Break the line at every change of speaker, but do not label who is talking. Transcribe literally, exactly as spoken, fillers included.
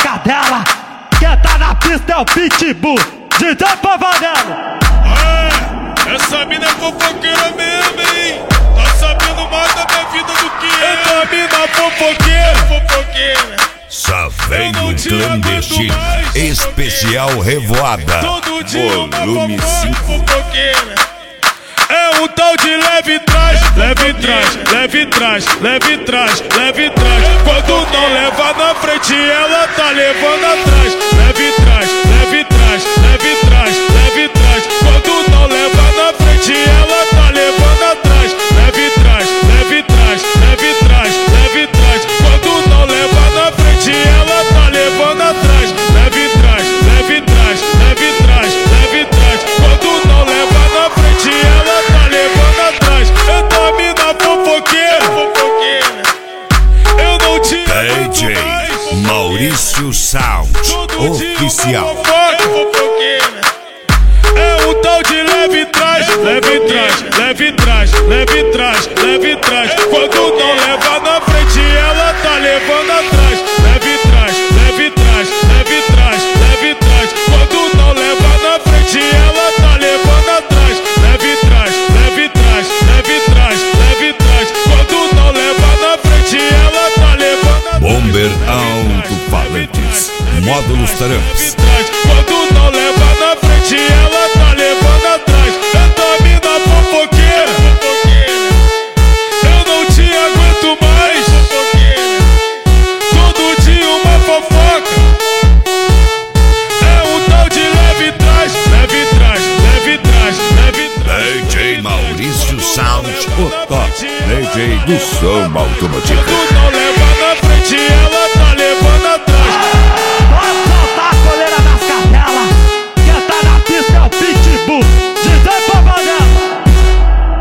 cadela. Quem tá na pista é o Pitbull, D J Pavanello.
É, essa mina é fofoqueira mesmo, hein? Tá sabendo mais da minha vida do que eu. Essa mina fofoqueira, fofoqueira.
Só vem no clandestino, especial Revoada, volume cinco.
É um tal de leve trás, leve trás, leve trás, leve trás, leve trás. Quando não leva na frente, ela tá levando atrás. Leve trás, leve trás, leve trás, leve trás. Quando não leva na frente, ela tá levando atrás. Leve trás, leve trás, leve trás, leve trás. Quando não leva na frente, ela tá levando atrás. Leve trás, leve trás, leve trás, leve trás. Quando não leva na frente, ela tá levando atrás. Essa mina fofoqueira, fofoqueira. Eu não te
D J Maurício Sound Oficial.
É um tal de leve trás, leve trás, leve trás, leve trás, leve trás. Quando não leva na frente, ela tá levando atrás. Leve trás, leve trás, leve trás, leve trás. Quando não leva na frente, ela tá levando atrás. Leve trás, leve trás, leve trás, leve trás. Quando não leva na frente, ela tá levando atrás.
Bomber Alto-Falantes, módulos Tramps.
Quando não leva na frente, ela tá levando atrás. Essa mina fofoqueira, eu não te aguento mais. Todo dia uma fofoca. É um tal de leve trás, leve trás, leve trás, leve trás.
D J Maurício Sound, o top D J do som automotivo.